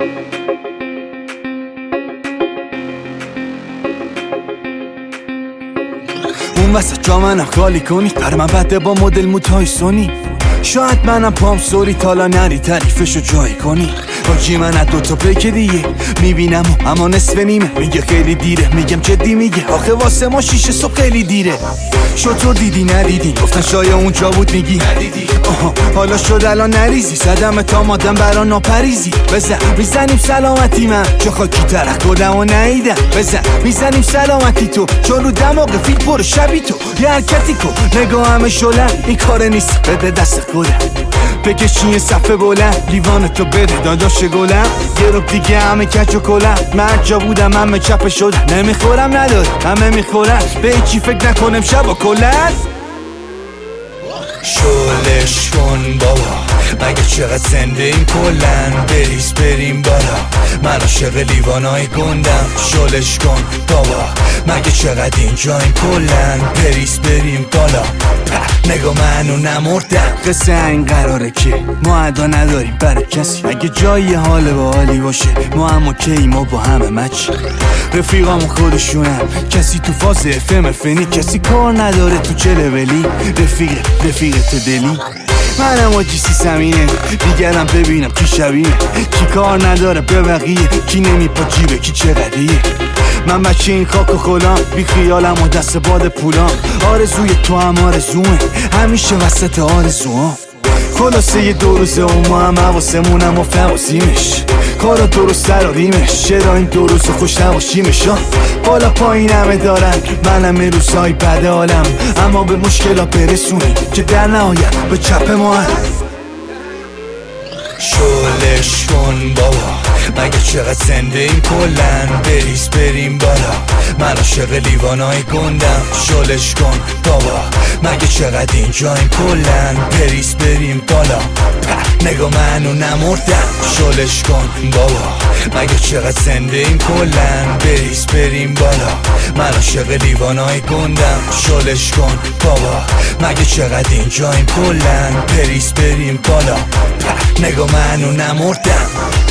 اون وسط جا منم خالی کنی، بر من بده با مدل موتای سونی. شاید منم پام سوری تالا نری تعریفشو جایی کنی. حاجی من از دوتا پیک دیگه میبینم اما نصف نیمه. میگه خیلی دیره، میگم جدی میگه آخه واسه ما 6 صبح خیلی دیره. شطور دیدی ندیدی، گفتن شاید اونجا بود میگی ندیدی. حالا شد الان نریزی، زدم تا مادم برا ناپریزی. بزن میزنیم سلامتی من چه خاکی ترک کدم و نیدم. بزن میزنیم سلامتی تو چون رو دماغ فیل پر شبی تو. یه حرکتی کن نگاه همه شلن، این کار نیست بده دست خودم. بکشی یه صفحه بلند لیوانتو بده داداش گلم. یه رو دیگه همه کج و کلم، من جا بودم همه چپه شدم. نمیخورم نداره همه میخورن، به هیچی فکر نکنم شب و کلن. شلش کن بابا مگه چقدر زنده این کلن. بریز بریم بالا من عاشق لیوانای گندم. شلش کن بابا مگه چقدر اینجا این کلن. بریز بریم بالا نگاه منو نمردم. قصه این قراره که ما ادا نداریم برای کسی. اگه جایی حال با حالی باشه ما هم اوکی، ما با همه مچ. رفیقامو خودشونم کسی تو فاز FM فنی، کسی کار نداره تو چه لولی. رفیق تو دلی منم آجی سیسمینه، دیگرم ببینم کی شبیه. کی کار نداره به بقیه، کی نمیپا جیبه کی چقدریه. من بچه این خاک و خلام، بی خیالم و دست باد پولام. آرزوی تو هم آرزومه، همیشه وسط آرزوام. خلاصه یه دو روزه و ما هم حواسمونم و فواسیمش. کارا درست داریمش، چرا این دو روز خوش نباشیمش. بالا پایین همه دارن، منم یه روزهای بد حالم. اما به مشکلات برسونیم که در نهایت به چپ ما هم. شلش کن بابا مگه چقدر زنده این کلن. بریز بریم بالا من عاشق لیوانای گندم. شلش کن بابا مگه چقدر اینجا این کلن. بریز بریم بالا نگاه منو نمردم. شلش کن بابا مگه چقدر زنده این کلن. بریز بریم بالا من عاشق لیوانای گندم. شلش کن بابا مگه چقدر اینجا این کلن. بریز بریم بالا نگاه منو نمردم.